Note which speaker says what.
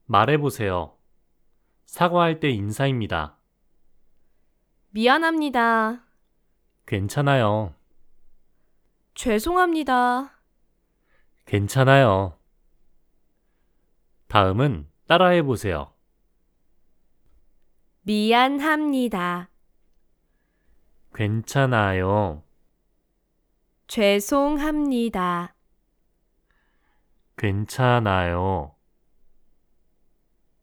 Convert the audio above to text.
Speaker 1: 말해보세요. 사과할 때 인사입니다.
Speaker 2: 미안합니다.
Speaker 1: 괜찮아요.
Speaker 2: 죄송합니다.
Speaker 1: 괜찮아요. 다음은 따라해보세요.
Speaker 2: 미안합니다.
Speaker 1: 괜찮아요.
Speaker 2: 죄송합니다.
Speaker 1: 괜찮아요.